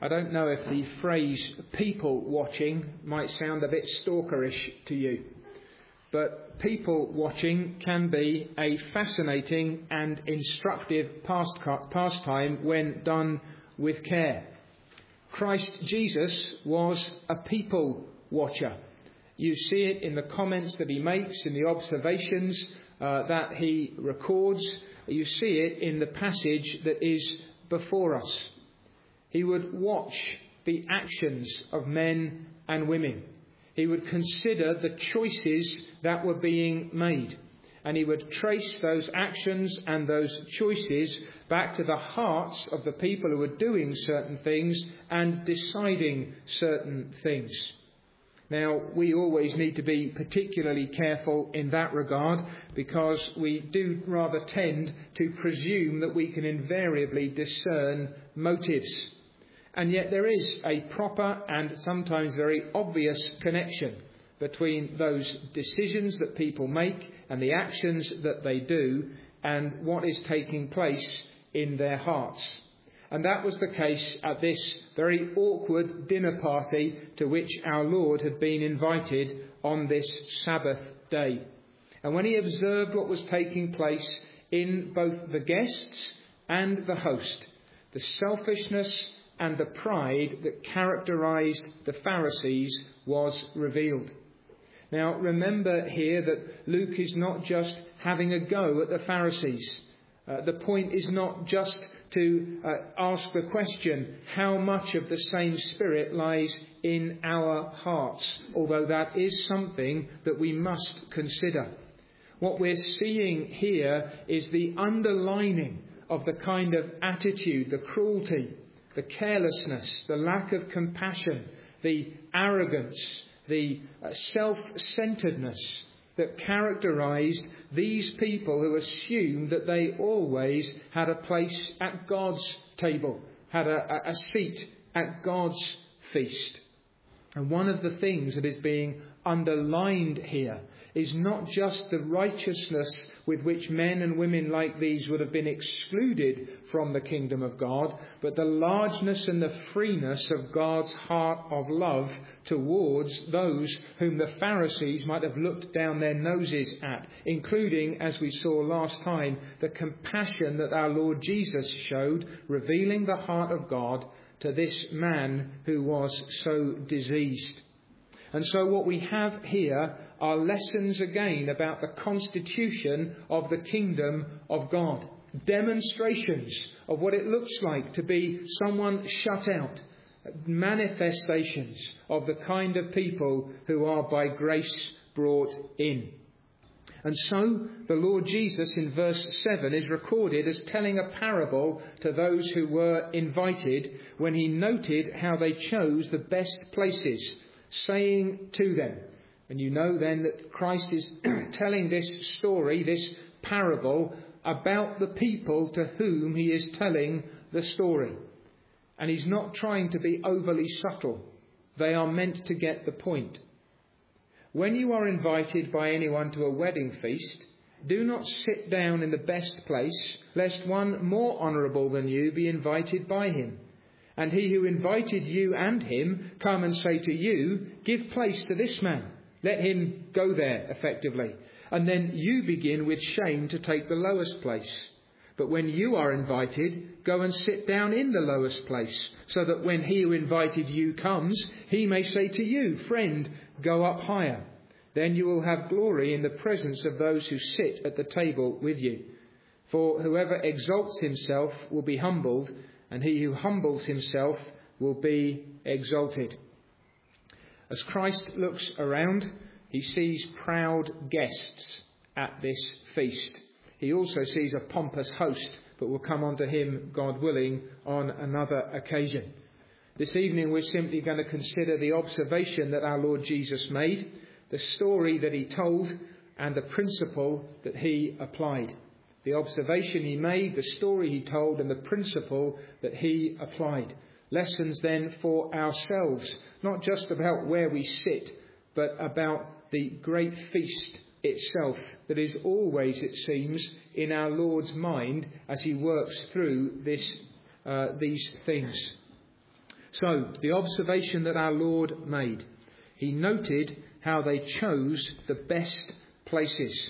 I don't know if the phrase people watching might sound a bit stalkerish to you, but people watching can be a fascinating and instructive pastime when done with care. Christ Jesus was a people watcher. You see it in the comments that he makes, in the observations that he records. You see it in the passage that is before us. He would watch the actions of men and women. He would consider the choices that were being made. And he would trace those actions and those choices back to the hearts of the people who were doing certain things and deciding certain things. Now, we always need to be particularly careful in that regard, because we do rather tend to presume that we can invariably discern motives. And yet there is a proper and sometimes very obvious connection between those decisions that people make and the actions that they do and what is taking place in their hearts. And that was the case at this very awkward dinner party to which our Lord had been invited on this Sabbath day. And when he observed what was taking place in both the guests and the host, the selfishness and the pride that characterized the Pharisees was revealed. Now, remember here that Luke is not just having a go at the Pharisees. The point is not just to ask the question, how much of the same Spirit lies in our hearts, although that is something that we must consider. What we're seeing here is the underlining of the kind of attitude, the cruelty, the carelessness, the lack of compassion, the arrogance, the self-centeredness that characterized these people who assumed that they always had a place at God's table, had a seat at God's feast. And one of the things that is being underlined here is not just the righteousness with which men and women like these would have been excluded from the kingdom of God, but the largeness and the freeness of God's heart of love towards those whom the Pharisees might have looked down their noses at, including, as we saw last time, the compassion that our Lord Jesus showed, revealing the heart of God to this man who was so diseased. And so what we have here are lessons again about the constitution of the kingdom of God. Demonstrations of what it looks like to be someone shut out. Manifestations of the kind of people who are by grace brought in. And so the Lord Jesus in verse 7 is recorded as telling a parable to those who were invited when he noted how they chose the best places, saying to them, and you know then that Christ is telling this story, this parable, about the people to whom he is telling the story. And he's not trying to be overly subtle. They are meant to get the point. When you are invited by anyone to a wedding feast, do not sit down in the best place, lest one more honourable than you be invited by him. And he who invited you and him come and say to you, give place to this man. Let him go there, effectively. And then you begin with shame to take the lowest place. But when you are invited, go and sit down in the lowest place, so that when he who invited you comes, he may say to you, friend, go up higher. Then you will have glory in the presence of those who sit at the table with you. For whoever exalts himself will be humbled, and he who humbles himself will be exalted. As Christ looks around, he sees proud guests at this feast. He also sees a pompous host, but we'll come on to him, God willing, on another occasion. This evening we're simply going to consider the observation that our Lord Jesus made, the story that he told, and the principle that he applied. The observation he made, the story he told, and the principle that he applied. Lessons then for ourselves, not just about where we sit, but about the great feast itself that is always, it seems, in our Lord's mind as he works through these things. So, the observation that our Lord made. He noted how they chose the best places.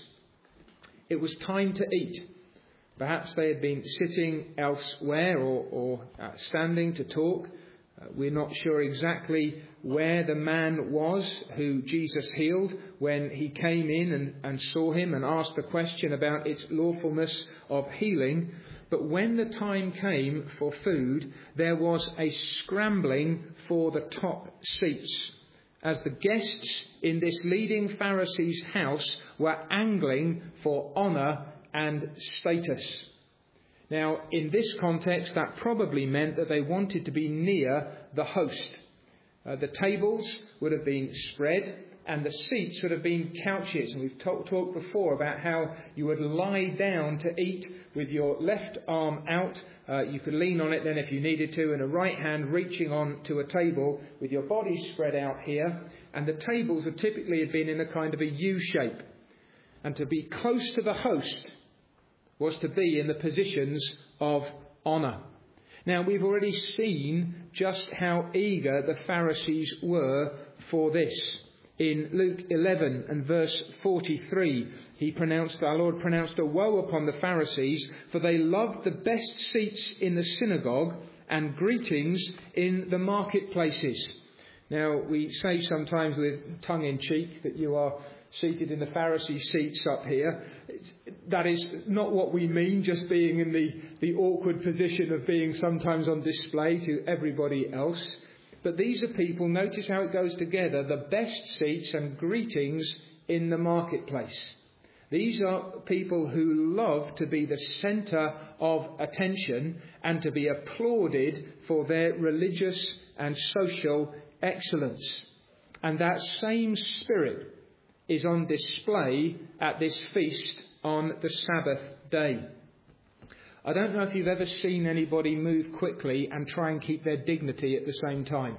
It was time to eat. Perhaps they had been sitting elsewhere or standing to talk. We're not sure exactly where the man was who Jesus healed when he came in and saw him and asked the question about its lawfulness of healing. But when the time came for food, there was a scrambling for the top seats, as the guests in this leading Pharisee's house were angling for honour and status. Now, in this context, that probably meant that they wanted to be near the host. The tables would have been spread and the seats would have been couches. And we've talked before about how you would lie down to eat with your left arm out. You could lean on it then if you needed to, and a right hand reaching on to a table with your body spread out here. And the tables would typically have been in a kind of a U shape. And to be close to the host was to be in the positions of honour. Now, we've already seen just how eager the Pharisees were for this. In Luke 11 and verse 43, our Lord pronounced a woe upon the Pharisees, for they loved the best seats in the synagogue and greetings in the marketplaces. Now, we say sometimes with tongue in cheek that you are seated in the Pharisee seats up here. That is not what we mean, just being in the awkward position of being sometimes on display to everybody else. But these are people, notice how it goes together, the best seats and greetings in the marketplace. These are people who love to be the centre of attention and to be applauded for their religious and social excellence. And that same spirit is on display at this feast on the Sabbath day. I don't know if you've ever seen anybody move quickly and try and keep their dignity at the same time.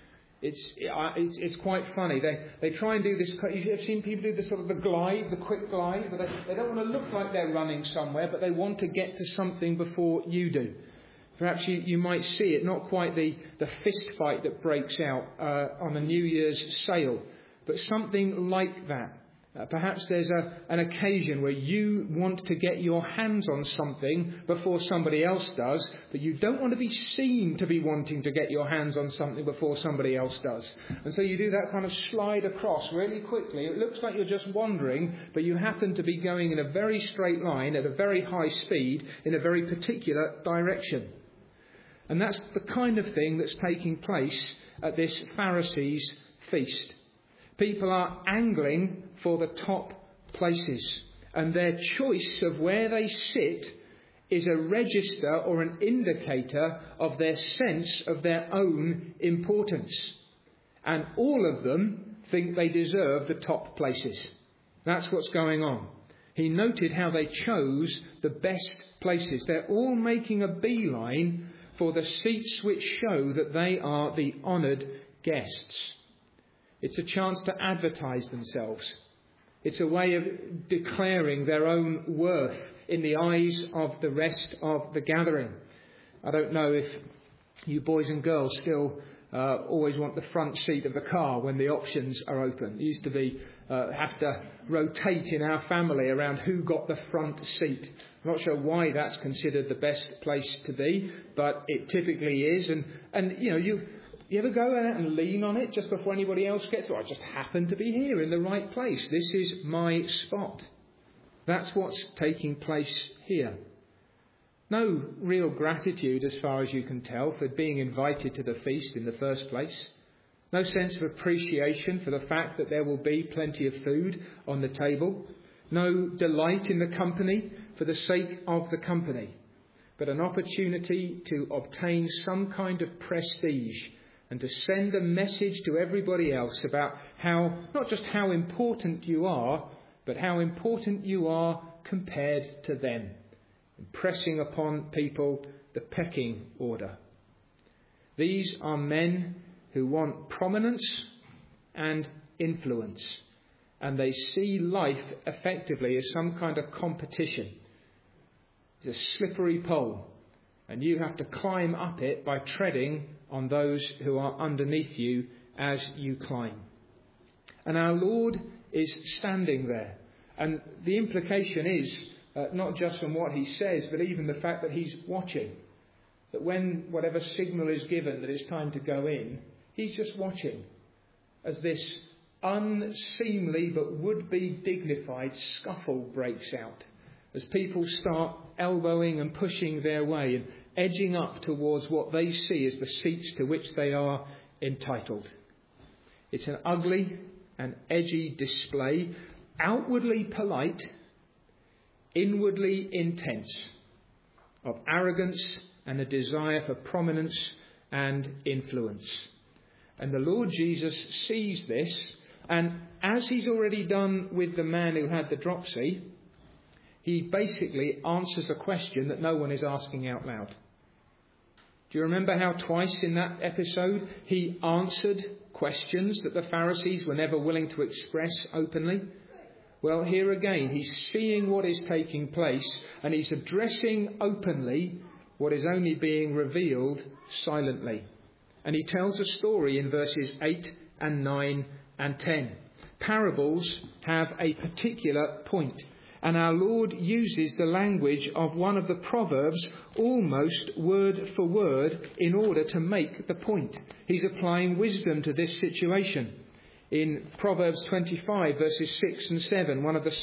It's quite funny. They try and do this. You've seen people do the sort of the quick glide, but they don't want to look like they're running somewhere, but they want to get to something before you do. Perhaps you might see it, not quite the fist fight that breaks out on a New Year's sale, but something like that. Perhaps there's an occasion where you want to get your hands on something before somebody else does, but you don't want to be seen to be wanting to get your hands on something before somebody else does. And so you do that kind of slide across really quickly. It looks like you're just wandering, but you happen to be going in a very straight line at a very high speed in a very particular direction. And that's the kind of thing that's taking place at this Pharisees' feast. People are angling for the top places, and their choice of where they sit is a register or an indicator of their sense of their own importance. And all of them think they deserve the top places. That's what's going on. He noted how they chose the best places. They're all making a beeline for the seats which show that they are the honoured guests. It's a chance to advertise themselves. It's a way of declaring their own worth in the eyes of the rest of the gathering. I don't know if you boys and girls still always want the front seat of the car when the options are open. It used to be have to rotate in our family around who got the front seat. I'm not sure why that's considered the best place to be, but it typically is. And you ever go out and lean on it just before anybody else gets? I just happen to be here in the right place. This is my spot. That's what's taking place here. No real gratitude, as far as you can tell, for being invited to the feast in the first place. No sense of appreciation for the fact that there will be plenty of food on the table. No delight in the company for the sake of the company. But an opportunity to obtain some kind of prestige and to send a message to everybody else about how, not just how important you are, but how important you are compared to them. Impressing upon people the pecking order. These are men who want prominence and influence, and they see life effectively as some kind of competition. It's a slippery pole. And you have to climb up it by treading on those who are underneath you as you climb. And our Lord is standing there. And the implication is, not just from what he says, but even the fact that he's watching. That when whatever signal is given that it's time to go in, he's just watching as this unseemly but would-be dignified scuffle breaks out. As people start elbowing and pushing their way and edging up towards what they see as the seats to which they are entitled. It's an ugly and edgy display, outwardly polite, inwardly intense, of arrogance and a desire for prominence and influence. And the Lord Jesus sees this, and as he's already done with the man who had the dropsy, he basically answers a question that no one is asking out loud. Do you remember how twice in that episode he answered questions that the Pharisees were never willing to express openly? Well, here again, he's seeing what is taking place, and he's addressing openly what is only being revealed silently. And he tells a story in verses 8 and 9 and 10. Parables have a particular point, and our Lord uses the language of one of the Proverbs almost word for word in order to make the point. He's applying wisdom to this situation. In Proverbs 25, verses 6 and 7, one of the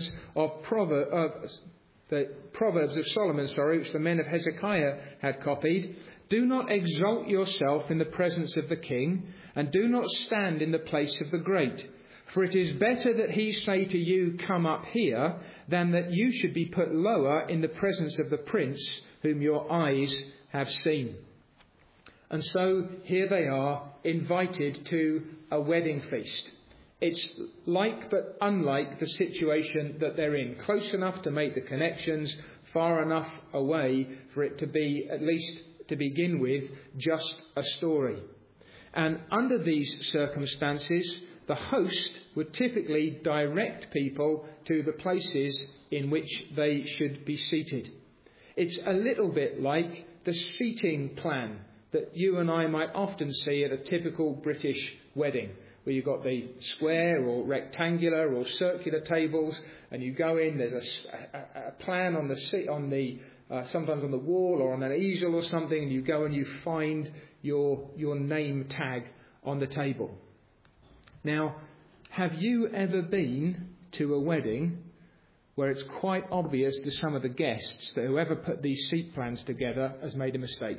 Proverbs of Solomon, which the men of Hezekiah had copied. Do not exalt yourself in the presence of the king, and do not stand in the place of the great. For it is better that he say to you, come up here, than that you should be put lower in the presence of the prince whom your eyes have seen. And so here they are, invited to a wedding feast. It's like but unlike the situation that they're in. Close enough to make the connections, far enough away for it to be, at least to begin with, just a story. And under these circumstances, the host would typically direct people to the places in which they should be seated. It's a little bit like the seating plan that you and I might often see at a typical British wedding, where you've got the square or rectangular or circular tables, and you go in, there's a plan on the seat, sometimes on the wall or on an easel or something, and you go and you find your name tag on the table. Now, have you ever been to a wedding where it's quite obvious to some of the guests that whoever put these seat plans together has made a mistake?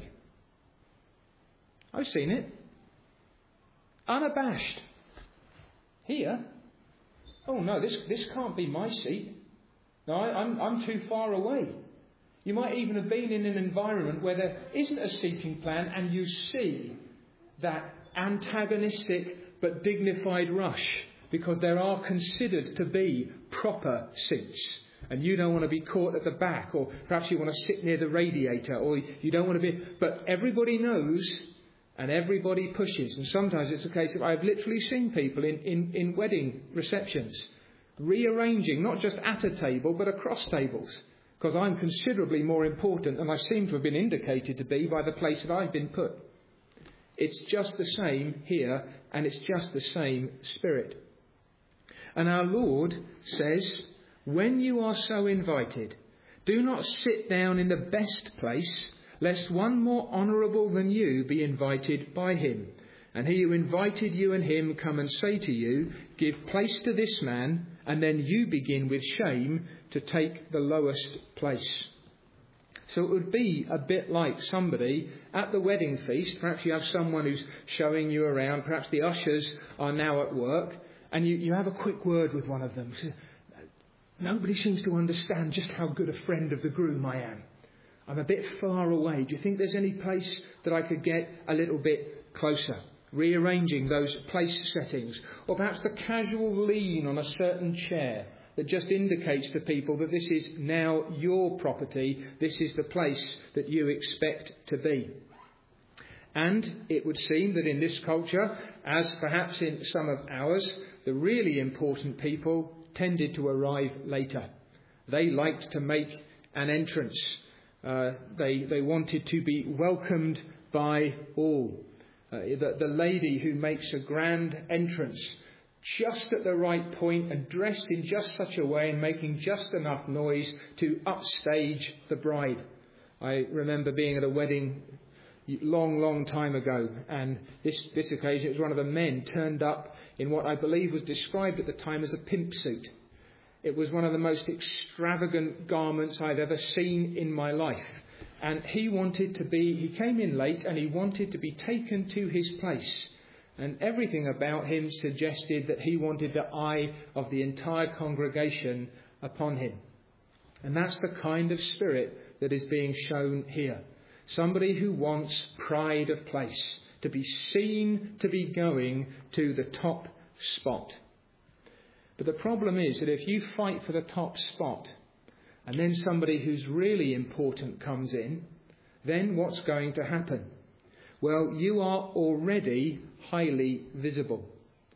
I've seen it. Unabashed. Here? Oh no, this can't be my seat. No, I'm too far away. You might even have been in an environment where there isn't a seating plan, and you see that antagonistic but dignified rush because there are considered to be proper seats. And you don't want to be caught at the back, or perhaps you want to sit near the radiator, or you don't want to be... But everybody knows and everybody pushes. And sometimes it's a case of I've literally seen people in wedding receptions rearranging, not just at a table, but across tables, because I'm considerably more important than I seem to have been indicated to be by the place that I've been put. It's just the same here, and it's just the same spirit. And our Lord says, when you are so invited, do not sit down in the best place, lest one more honourable than you be invited by him. And he who invited you and him come and say to you, give place to this man, and then you begin with shame to take the lowest place. So it would be a bit like somebody at the wedding feast. Perhaps you have someone who's showing you around. Perhaps the ushers are now at work, and you have a quick word with one of them. Nobody seems to understand just how good a friend of the groom I am. I'm a bit far away. Do you think there's any place that I could get a little bit closer? Rearranging those place settings. Or perhaps the casual lean on a certain chair that just indicates to people that this is now your property. This is the place that you expect to be. And it would seem that in this culture, as perhaps in some of ours, the really important people tended to arrive later. They liked to make an entrance. They wanted to be welcomed by all. The lady who makes a grand entrance just at the right point and dressed in just such a way and making just enough noise to upstage the bride. I remember being at a wedding long time ago, and this occasion it was one of the men turned up in what I believe was described at the time as a pimp suit. It was one of the most extravagant garments I've ever seen in my life. And he came in late and he wanted to be taken to his place. And everything about him suggested that he wanted the eye of the entire congregation upon him. And that's the kind of spirit that is being shown here. Somebody who wants pride of place, to be seen to be going to the top spot. But the problem is that if you fight for the top spot and then somebody who's really important comes in, then what's going to happen? Well, you are already highly visible.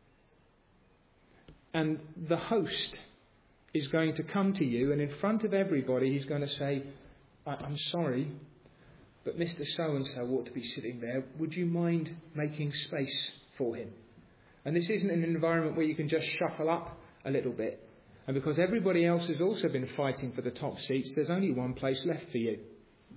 And the host is going to come to you, and in front of everybody he's going to say, I'm sorry, but Mr. So-and-so ought to be sitting there. Would you mind making space for him? And this isn't an environment where you can just shuffle up a little bit. And because everybody else has also been fighting for the top seats, there's only one place left for you.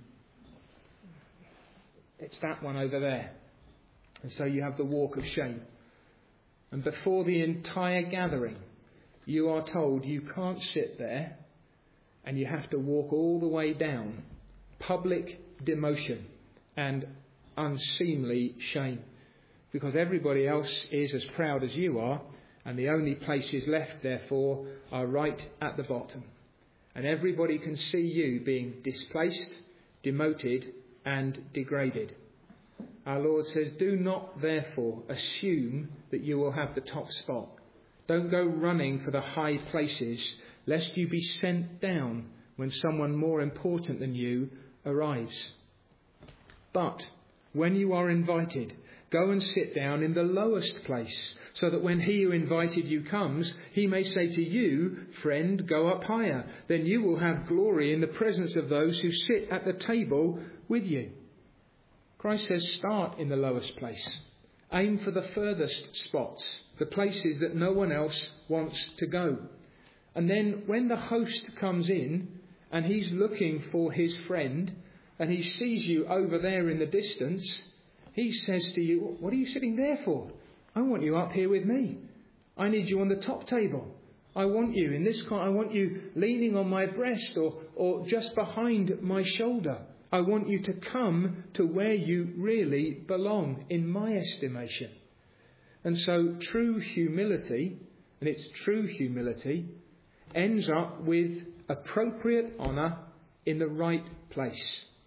It's that one over there. And so you have the walk of shame. And before the entire gathering, you are told you can't sit there and you have to walk all the way down. Public demotion and unseemly shame. Because everybody else is as proud as you are, and the only places left, therefore, are right at the bottom. And everybody can see you being displaced, demoted, and degraded. Our Lord says, do not, therefore, assume that you will have the top spot. Don't go running for the high places, lest you be sent down when someone more important than you arrives. But when you are invited, go and sit down in the lowest place, so that when he who invited you comes, he may say to you, friend, go up higher. Then you will have glory in the presence of those who sit at the table with you. Christ says, start in the lowest place. Aim for the furthest spots, the places that no one else wants to go. And then when the host comes in and he's looking for his friend and he sees you over there in the distance, he says to you, what are you sitting there for? I want you up here with me. I need you on the top table. I want you in this I want you leaning on my breast or just behind my shoulder. I want you to come to where you really belong, in my estimation. And so true humility, and it's true humility, ends up with appropriate honour in the right place.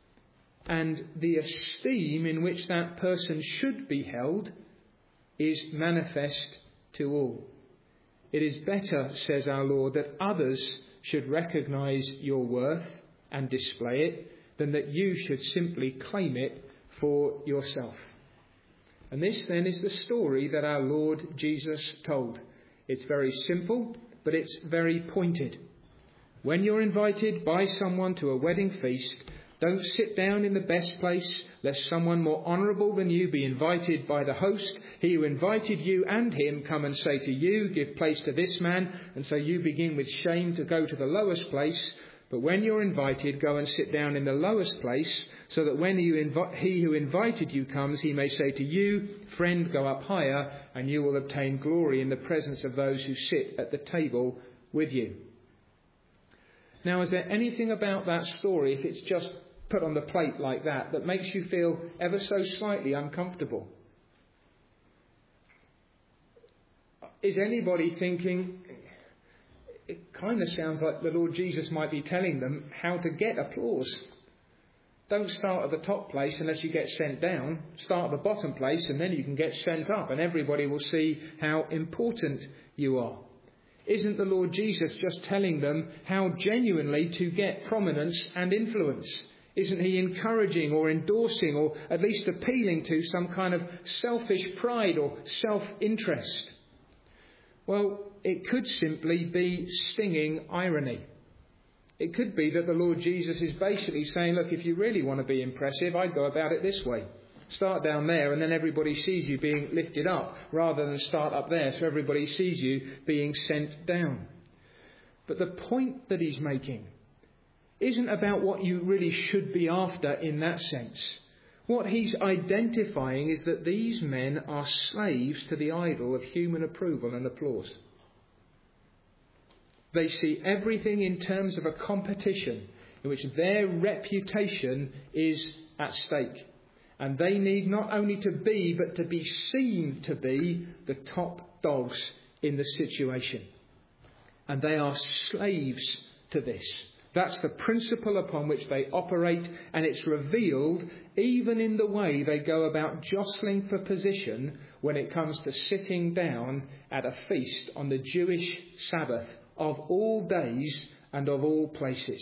And the esteem in which that person should be held is manifest to all. It is better, says our Lord, that others should recognise your worth and display it than that you should simply claim it for yourself. And this then is the story that our Lord Jesus told. It's very simple, but it's very pointed. When you're invited by someone to a wedding feast, don't sit down in the best place, lest someone more honourable than you be invited by the host. He who invited you and him come and say to you, give place to this man, and so you begin with shame to go to the lowest place. But when you're invited, go and sit down in the lowest place, so that when he who invited you comes, he may say to you, friend, go up higher, and you will obtain glory in the presence of those who sit at the table with you. Now, is there anything about that story, if it's just put on the plate like that, that makes you feel ever so slightly uncomfortable? Is anybody thinking, it kind of sounds like the Lord Jesus might be telling them how to get applause. Don't start at the top place unless you get sent down. Start at the bottom place and then you can get sent up and everybody will see how important you are. Isn't the Lord Jesus just telling them how genuinely to get prominence and influence? Isn't he encouraging or endorsing or at least appealing to some kind of selfish pride or self-interest? Well, it could simply be stinging irony. It could be that the Lord Jesus is basically saying, look, if you really want to be impressive, I'd go about it this way. Start down there and then everybody sees you being lifted up, rather than start up there so everybody sees you being sent down. But the point that he's making isn't about what you really should be after in that sense. What he's identifying is that these men are slaves to the idol of human approval and applause. They see everything in terms of a competition in which their reputation is at stake. And they need not only to be, but to be seen to be the top dogs in the situation. And they are slaves to this. That's the principle upon which they operate, and it's revealed even in the way they go about jostling for position when it comes to sitting down at a feast on the Jewish Sabbath of all days and of all places.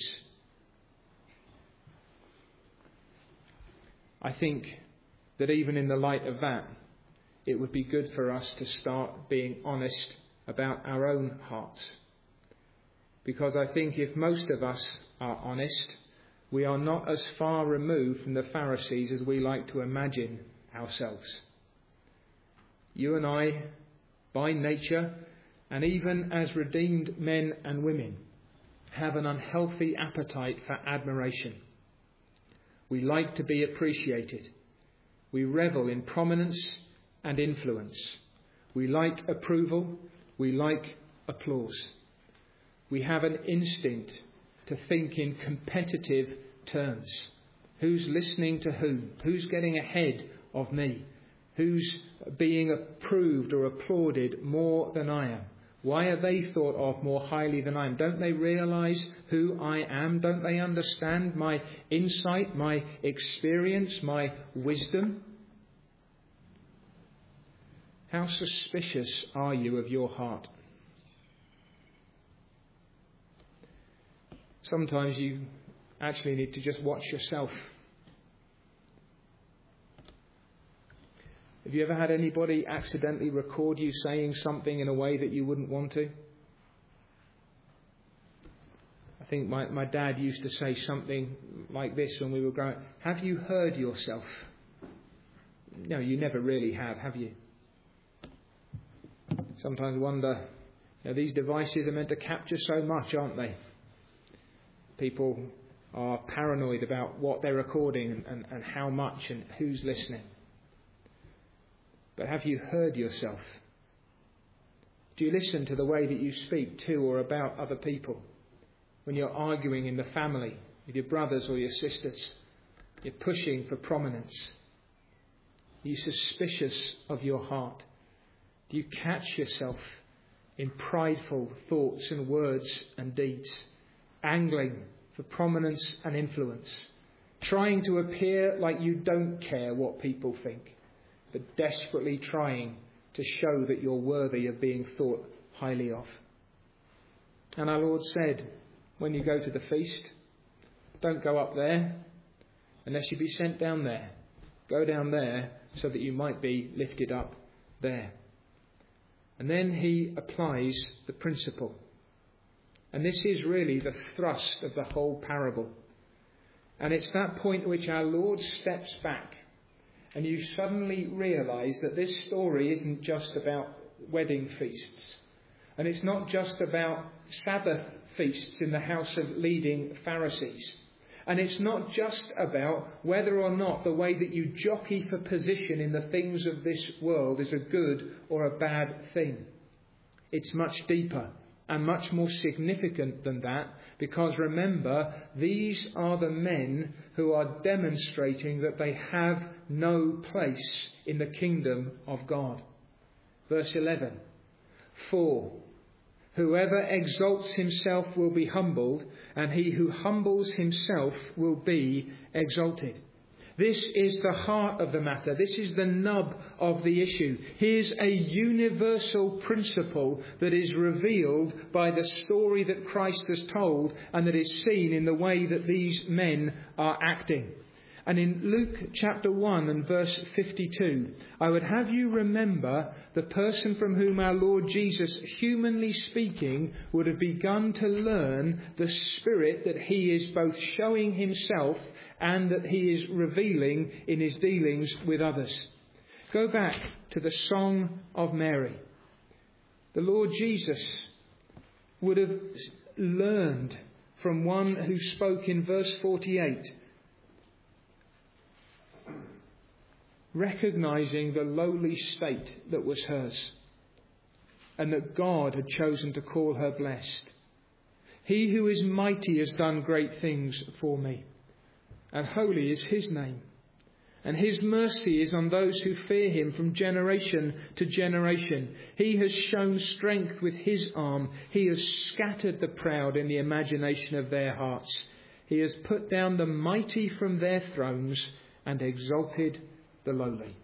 I think that even in the light of that, it would be good for us to start being honest about our own hearts. Because I think if most of us are honest, we are not as far removed from the Pharisees as we like to imagine ourselves. You and I, by nature, and even as redeemed men and women, have an unhealthy appetite for admiration. We like to be appreciated. We revel in prominence and influence. We like approval. We like applause. We have an instinct to think in competitive terms. Who's listening to whom? Who's getting ahead of me? Who's being approved or applauded more than I am? Why are they thought of more highly than I am? Don't they realise who I am? Don't they understand my insight, my experience, my wisdom? How suspicious are you of your heart? Sometimes you actually need to just watch yourself. Have you ever had anybody accidentally record you saying something in a way that you wouldn't want to? I think my dad used to say something like this when we were growing up. Have you heard yourself? No, you never really have you? Sometimes wonder, these devices are meant to capture so much, aren't they? People are paranoid about what they're recording and how much and who's listening. But have you heard yourself? Do you listen to the way that you speak to or about other people? When you're arguing in the family with your brothers or your sisters, you're pushing for prominence. Are you suspicious of your heart? Do you catch yourself in prideful thoughts and words and deeds, angling for prominence and influence, trying to appear like you don't care what people think, but desperately trying to show that you're worthy of being thought highly of? And our Lord said, when you go to the feast, don't go up there unless you be sent down there. Go down there so that you might be lifted up there. And then he applies the principle. And this is really the thrust of the whole parable. And it's that point at which our Lord steps back and you suddenly realise that this story isn't just about wedding feasts. And it's not just about Sabbath feasts in the house of leading Pharisees. And it's not just about whether or not the way that you jockey for position in the things of this world is a good or a bad thing. It's much deeper and much more significant than that, because remember, these are the men who are demonstrating that they have no place in the kingdom of God. Verse 11. For whoever exalts himself will be humbled, and he who humbles himself will be exalted. This is the heart of the matter. This is the nub of the issue. Here's a universal principle that is revealed by the story that Christ has told and that is seen in the way that these men are acting. And in Luke chapter 1 and verse 52, I would have you remember the person from whom our Lord Jesus, humanly speaking, would have begun to learn the Spirit that he is both showing himself and that he is revealing in his dealings with others. Go back to the Song of Mary. The Lord Jesus would have learned from one who spoke in verse 48, recognizing the lowly state that was hers, and that God had chosen to call her blessed. He who is mighty has done great things for me, and holy is his name. And his mercy is on those who fear him from generation to generation. He has shown strength with his arm. He has scattered the proud in the imagination of their hearts. He has put down the mighty from their thrones and exalted the lowly.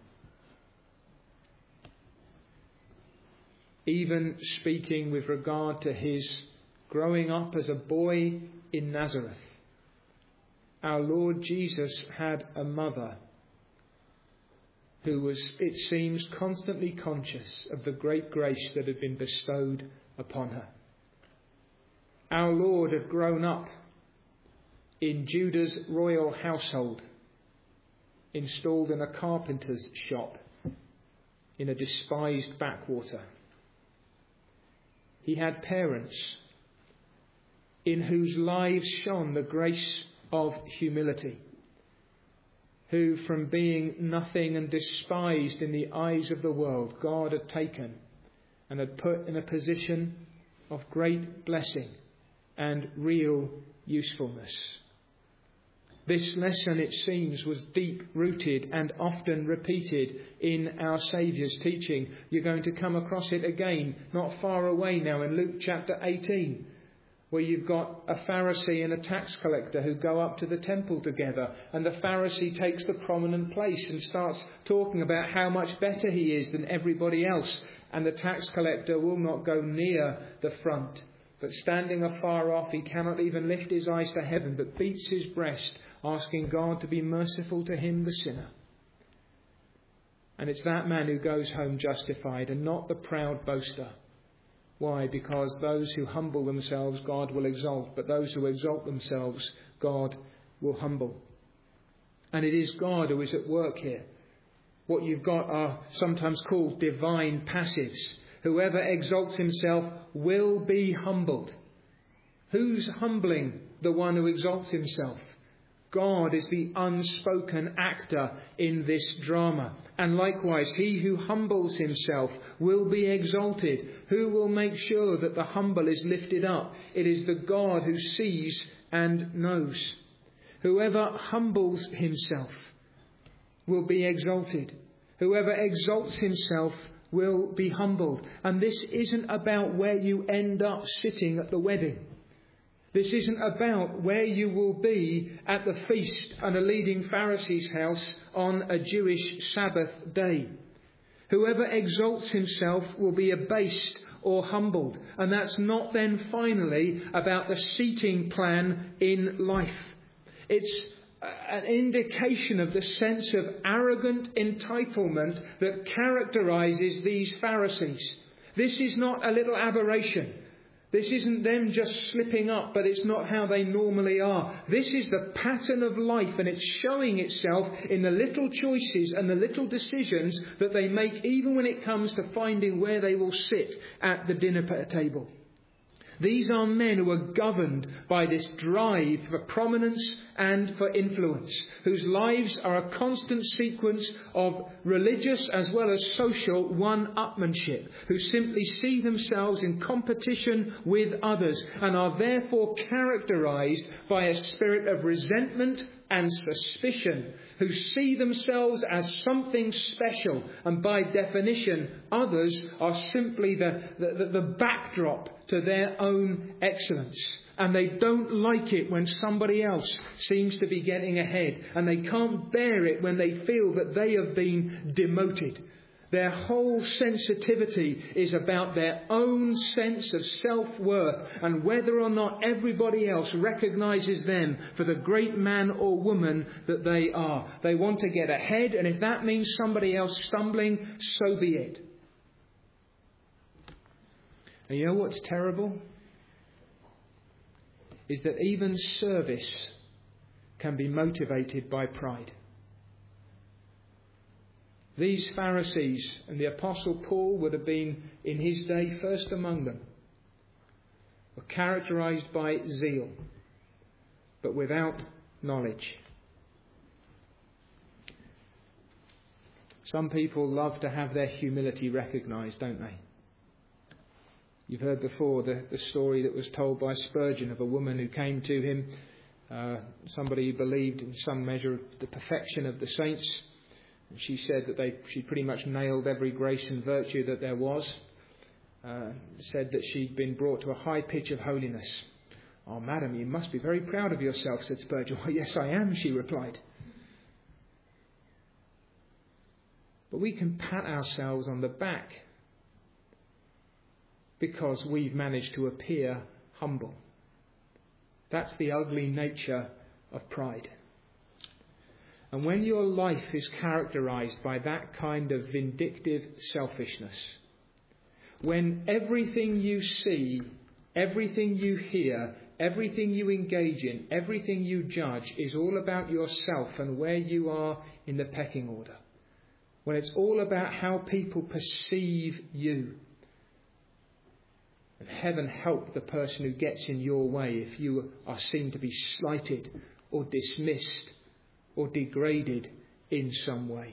Even speaking with regard to his growing up as a boy in Nazareth, our Lord Jesus had a mother who was, it seems, constantly conscious of the great grace that had been bestowed upon her. Our Lord had grown up in Judah's royal household, installed in a carpenter's shop in a despised backwater. He had parents in whose lives shone the grace of humility, who from being nothing and despised in the eyes of the world, God had taken and had put in a position of great blessing and real usefulness. This lesson, it seems, was deep-rooted and often repeated in our Saviour's teaching. You're going to come across it again, not far away now, in Luke chapter 18, where you've got a Pharisee and a tax collector who go up to the temple together, and the Pharisee takes the prominent place and starts talking about how much better he is than everybody else, and the tax collector will not go near the front, but standing afar off, he cannot even lift his eyes to heaven, but beats his breast, asking God to be merciful to him, the sinner. And it's that man who goes home justified, and not the proud boaster. Why? Because those who humble themselves, God will exalt. But those who exalt themselves, God will humble. And it is God who is at work here. What you've got are sometimes called divine passives. Whoever exalts himself will be humbled. Who's humbling the one who exalts himself? God is the unspoken actor in this drama. And likewise, he who humbles himself will be exalted. Who will make sure that the humble is lifted up? It is the God who sees and knows. Whoever humbles himself will be exalted. Whoever exalts himself will be humbled. And this isn't about where you end up sitting at the wedding. This isn't about where you will be at the feast and a leading Pharisee's house on a Jewish Sabbath day. Whoever exalts himself will be abased or humbled. And that's not then finally about the seating plan in life. It's an indication of the sense of arrogant entitlement that characterizes these Pharisees. This is not a little aberration. This isn't them just slipping up, but it's not how they normally are. This is the pattern of life, and it's showing itself in the little choices and the little decisions that they make, even when it comes to finding where they will sit at the dinner table. These are men who are governed by this drive for prominence and for influence, whose lives are a constant sequence of religious as well as social one-upmanship, who simply see themselves in competition with others and are therefore characterized by a spirit of resentment and suspicion, who see themselves as something special, and by definition others are simply the backdrop to their own excellence. And they don't like it when somebody else seems to be getting ahead, and they can't bear it when they feel that they have been demoted. Their whole sensitivity is about their own sense of self-worth and whether or not everybody else recognises them for the great man or woman that they are. They want to get ahead, and if that means somebody else stumbling, so be it. And you know what's terrible? Is that even service can be motivated by pride. These Pharisees, and the Apostle Paul would have been in his day first among them, were characterised by zeal, but without knowledge. Some people love to have their humility recognised, don't they? You've heard before the story that was told by Spurgeon of a woman who came to him, somebody who believed in some measure the perfection of the saints. And she said that she pretty much nailed every grace and virtue that there was. Said that she'd been brought to a high pitch of holiness. "Oh, madam, you must be very proud of yourself," said Spurgeon. "Well, yes, I am," she replied. But we can pat ourselves on the back because we've managed to appear humble. That's the ugly nature of pride. And when your life is characterised by that kind of vindictive selfishness, when everything you see, everything you hear, everything you engage in, everything you judge is all about yourself and where you are in the pecking order, when it's all about how people perceive you, and heaven help the person who gets in your way if you are seen to be slighted or dismissed or degraded in some way.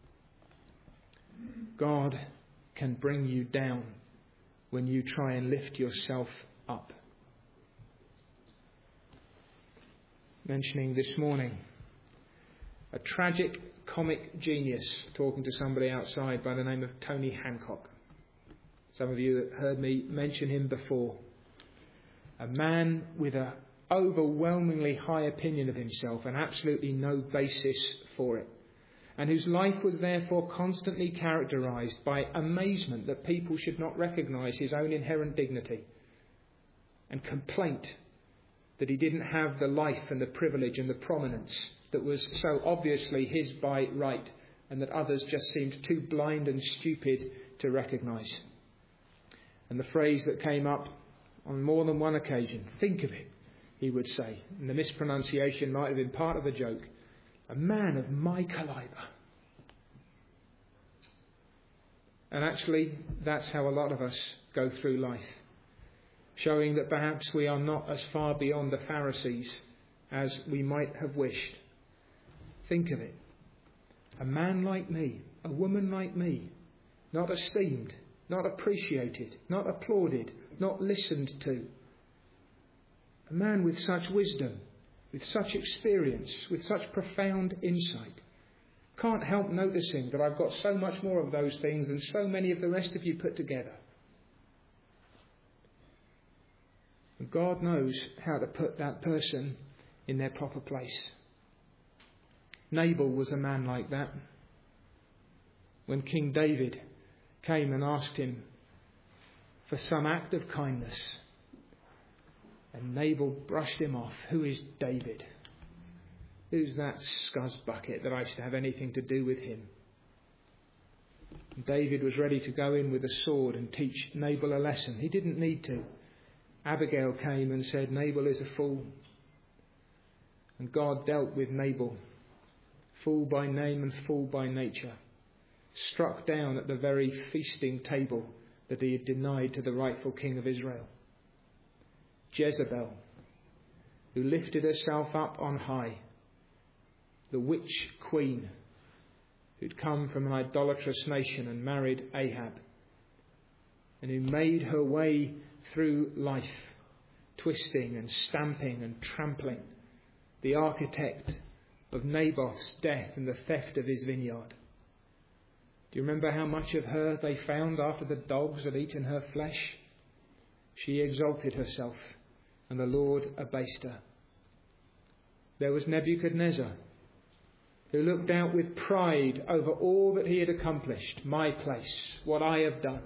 God can bring you down when you try and lift yourself up. Mentioning this morning a tragic comic genius, talking to somebody outside by the name of Tony Hancock. Some of you have heard me mention him before. A man with an overwhelmingly high opinion of himself and absolutely no basis for it, and whose life was therefore constantly characterised by amazement that people should not recognise his own inherent dignity, and complaint that he didn't have the life and the privilege and the prominence that was so obviously his by right, and that others just seemed too blind and stupid to recognise. And the phrase that came up on more than one occasion, "Think of it," he would say, and the mispronunciation might have been part of the joke, "a man of my calibre." And actually, that's how a lot of us go through life, showing that perhaps we are not as far beyond the Pharisees as we might have wished. Think of it. A man like me, a woman like me, not esteemed, not appreciated, not applauded, not listened to. A man with such wisdom, with such experience, with such profound insight. Can't help noticing that I've got so much more of those things than so many of the rest of you put together. And God knows how to put that person in their proper place. Nabal was a man like that. When King David came and asked him for some act of kindness, and Nabal brushed him off. "Who is David? Who's that scuzzbucket that I should have anything to do with him?" And David was ready to go in with a sword and teach Nabal a lesson. He didn't need to. Abigail came and said, "Nabal is a fool." And God dealt with Nabal, fool by name and fool by nature, struck down at the very feasting table that he had denied to the rightful king of Israel. Jezebel, who lifted herself up on high, the witch queen who'd come from an idolatrous nation and married Ahab, and who made her way through life, twisting and stamping and trampling, the architect of Naboth's death and the theft of his vineyard. Do you remember how much of her they found after the dogs had eaten her flesh? She exalted herself, and the Lord abased her. There was Nebuchadnezzar, who looked out with pride over all that he had accomplished, my place, what I have done,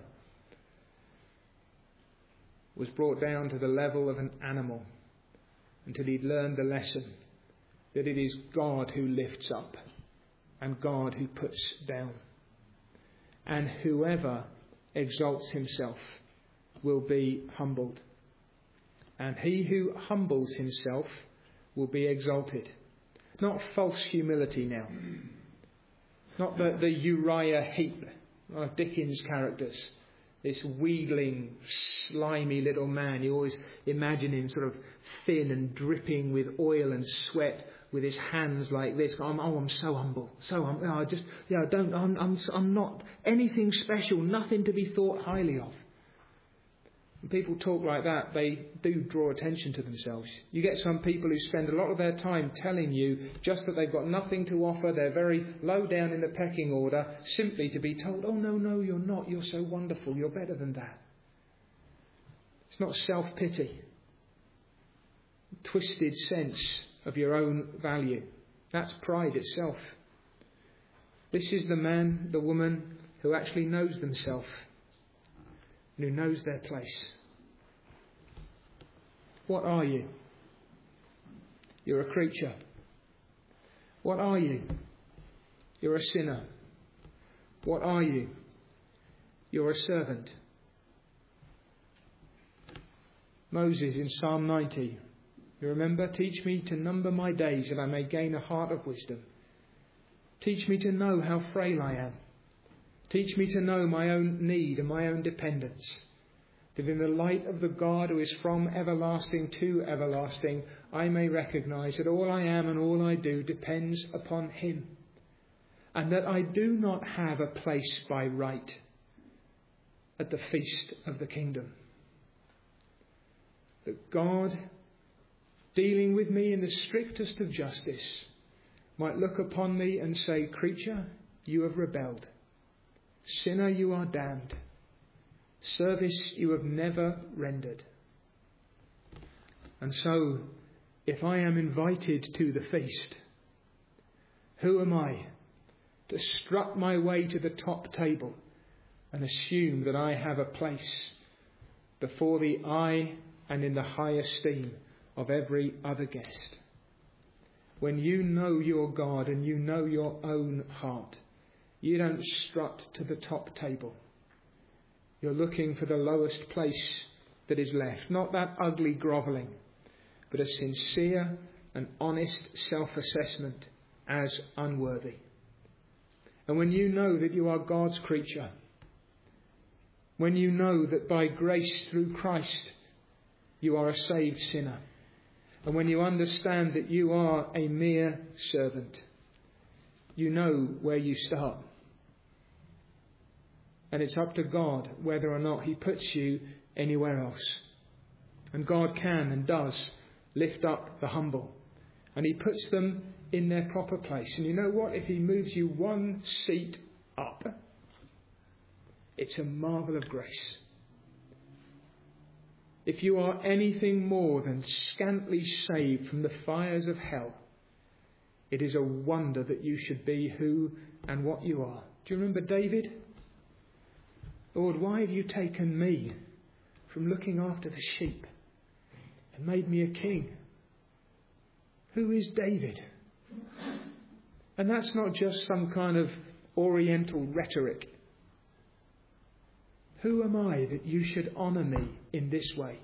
was brought down to the level of an animal until he'd learned the lesson that it is God who lifts up and God who puts down. And whoever exalts himself will be humbled. And he who humbles himself will be exalted. Not false humility now. Not the Uriah Heep, one of Dickens' characters. This wheedling, slimy little man. You always imagine him sort of thin and dripping with oil and sweat, with his hands like this. I'm so humble. So I'm not anything special, nothing to be thought highly of. When people talk like that, they do draw attention to themselves. You get some people who spend a lot of their time telling you just that they've got nothing to offer, they're very low down in the pecking order, simply to be told, oh no, you're not, you're so wonderful, you're better than that. It's not self-pity. Twisted sense of your own value. That's pride itself. This is the man, the woman who actually knows themselves and who knows their place. What are you? You're a creature. What are you? You're a sinner. What are you? You're a servant. Moses in Psalm 90. You remember? Teach me to number my days that I may gain a heart of wisdom. Teach me to know how frail I am. Teach me to know my own need and my own dependence. That in the light of the God who is from everlasting to everlasting, I may recognise that all I am and all I do depends upon Him. And that I do not have a place by right at the feast of the kingdom. That God, dealing with me in the strictest of justice, might look upon me and say, creature, you have rebelled. Sinner, you are damned. Service you have never rendered. And so, if I am invited to the feast, who am I to strut my way to the top table and assume that I have a place before the eye and in the high esteem of every other guest? When you know your God and you know your own heart, you don't strut to the top table. You're looking for the lowest place that is left. Not that ugly grovelling, but a sincere and honest self-assessment as unworthy. And when you know that you are God's creature, when you know that by grace through Christ you are a saved sinner, and when you understand that you are a mere servant, you know where you start. And it's up to God whether or not He puts you anywhere else. And God can and does lift up the humble. And He puts them in their proper place. And you know what? If He moves you one seat up, it's a marvel of grace. If you are anything more than scantly saved from the fires of hell, it is a wonder that you should be who and what you are. Do you remember David? Lord, why have you taken me from looking after the sheep and made me a king? Who is David? And that's not just some kind of oriental rhetoric. Who am I that you should honour me in this way?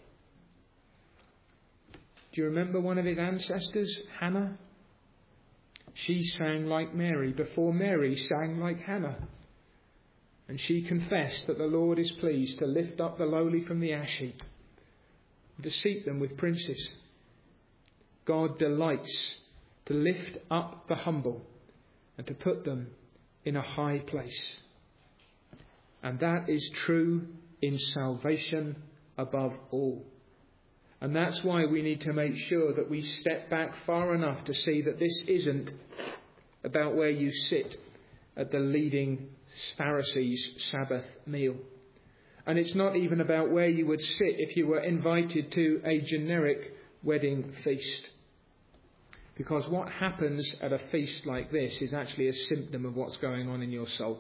Do you remember one of his ancestors, Hannah? She sang like Mary before Mary sang like Hannah. And she confessed that the Lord is pleased to lift up the lowly from the ash heap and to seat them with princes. God delights to lift up the humble and to put them in a high place. And that is true in salvation above all. And that's why we need to make sure that we step back far enough to see that this isn't about where you sit at the leading Pharisees' Sabbath meal. And it's not even about where you would sit if you were invited to a generic wedding feast. Because what happens at a feast like this is actually a symptom of what's going on in your soul.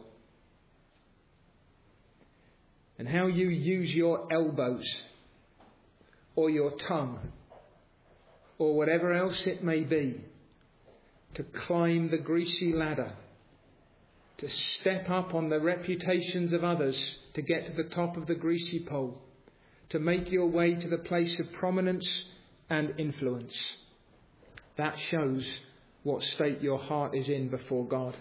And how you use your elbows or your tongue or whatever else it may be to climb the greasy ladder, to step up on the reputations of others to get to the top of the greasy pole, to make your way to the place of prominence and influence. That shows what state your heart is in before God.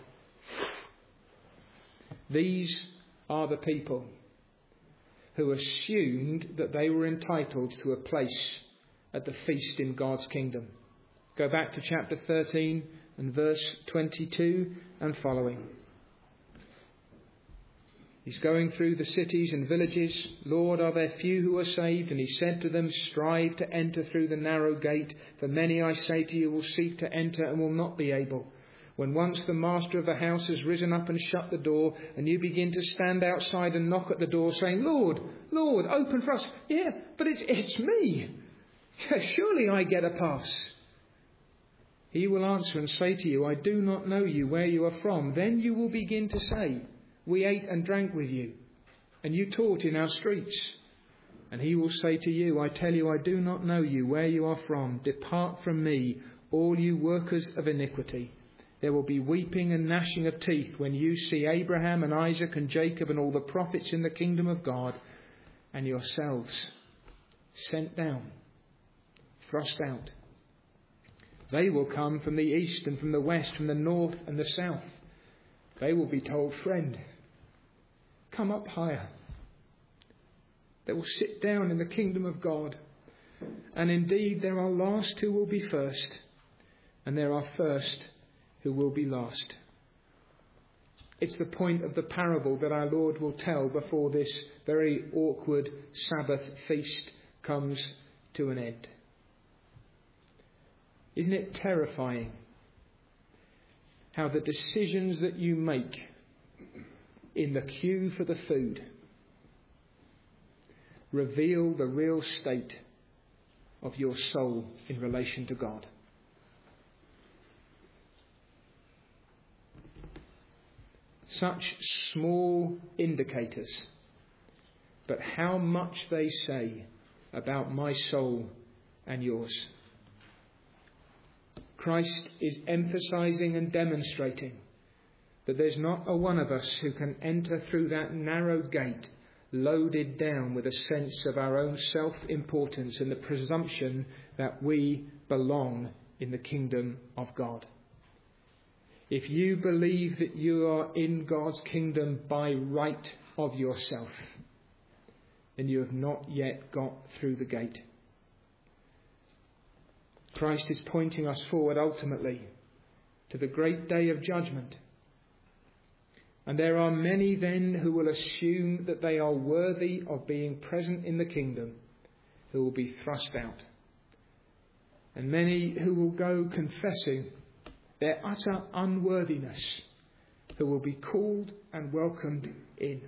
These are the people who assumed that they were entitled to a place at the feast in God's kingdom. Go back to chapter 13 and verse 22 and following. He's going through the cities and villages. Lord, are there few who are saved? And he said to them, strive to enter through the narrow gate, for many, I say to you, will seek to enter and will not be able. When once the master of the house has risen up and shut the door, and you begin to stand outside and knock at the door, saying, Lord, Lord, open for us. Yeah, but it's me. Surely I get a pass. He will answer and say to you, I do not know you, where you are from. Then you will begin to say, we ate and drank with you, and you taught in our streets. And he will say to you, I tell you, I do not know you, where you are from. Depart from me, all you workers of iniquity. There will be weeping and gnashing of teeth when you see Abraham and Isaac and Jacob and all the prophets in the kingdom of God, and yourselves sent down, thrust out. They will come from the east and from the west, from the north and the south. They will be told, friend, come up higher. They will sit down in the kingdom of God. And indeed, there are last who will be first, and there are first who will be last. It's the point of the parable that our Lord will tell before this very awkward Sabbath feast comes to an end. Isn't it terrifying how the decisions that you make in the queue for the food reveal the real state of your soul in relation to God? Such small indicators, but how much they say about my soul and yours. Christ is emphasizing and demonstrating that there's not a one of us who can enter through that narrow gate loaded down with a sense of our own self-importance and the presumption that we belong in the kingdom of God. If you believe that you are in God's kingdom by right of yourself, then you have not yet got through the gate. Christ is pointing us forward ultimately to the great day of judgment. And there are many then who will assume that they are worthy of being present in the kingdom who will be thrust out. And many who will go confessing their utter unworthiness who will be called and welcomed in.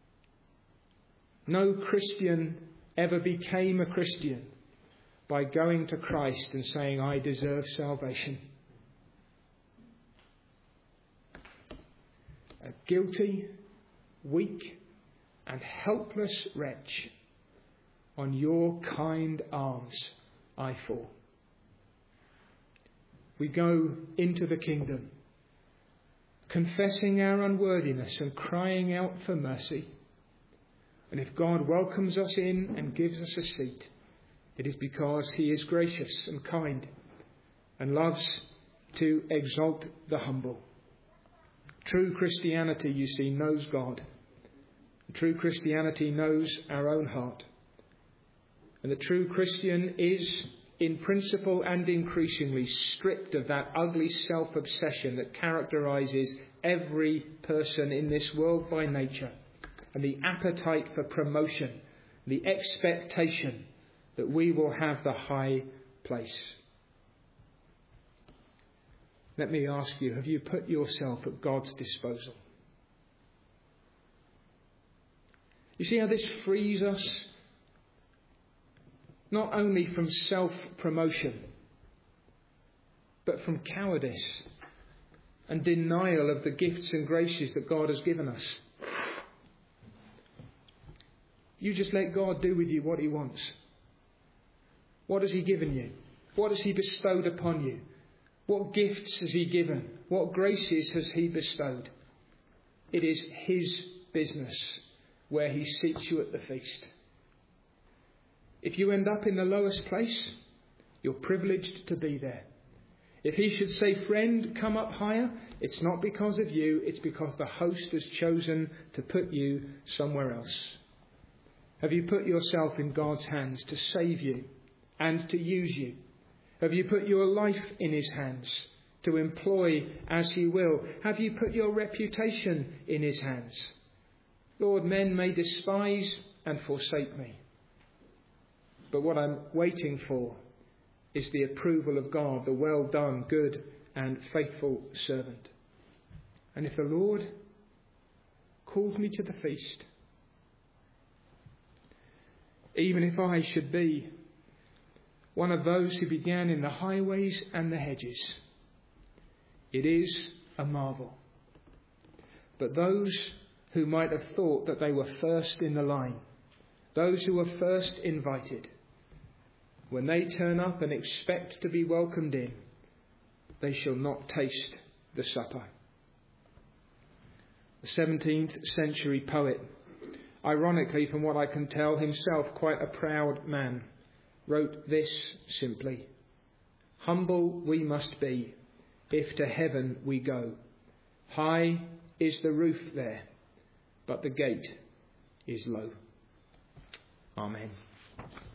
No Christian ever became a Christian by going to Christ and saying, I deserve salvation. A guilty, weak, and helpless wretch, on your kind arms I fall. We go into the kingdom, confessing our unworthiness and crying out for mercy. And if God welcomes us in and gives us a seat, it is because he is gracious and kind and loves to exalt the humble. True Christianity, you see, knows God. True Christianity knows our own heart. And the true Christian is, in principle and increasingly, stripped of that ugly self-obsession that characterizes every person in this world by nature, and the appetite for promotion, the expectation that we will have the high place. Let me ask you, have you put yourself at God's disposal? You see how this frees us not only from self-promotion, but from cowardice and denial of the gifts and graces that God has given us. You just let God do with you what he wants. What has he given you? What has he bestowed upon you? What gifts has he given? What graces has he bestowed? It is his business where he seats you at the feast. If you end up in the lowest place, you're privileged to be there. If he should say, friend, come up higher, it's not because of you, it's because the host has chosen to put you somewhere else. Have you put yourself in God's hands to save you and to use you? Have you put your life in his hands to employ as he will? Have you put your reputation in his hands? Lord, men may despise and forsake me, but what I'm waiting for is the approval of God, the well done, good and faithful servant. And if the Lord calls me to the feast, even if I should be one of those who began in the highways and the hedges, it is a marvel. But those who might have thought that they were first in the line, those who were first invited, when they turn up and expect to be welcomed in, they shall not taste the supper. The 17th century poet, ironically from what I can tell, himself quite a proud man, wrote this simply: humble we must be if to heaven we go. High is the roof there, but the gate is low. Amen.